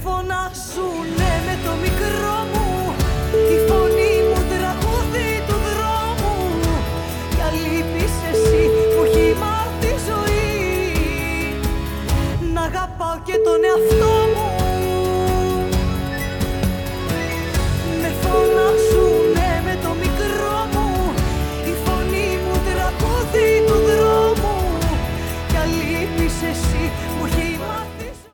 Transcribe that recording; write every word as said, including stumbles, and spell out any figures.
φωνάζουνε με το μικρό μου, τη φωνή μου τραγούδι του δρόμου. Για λείπεις εσύ που έχει μάθει ζωή, να αγαπάω και τον εαυτό μου.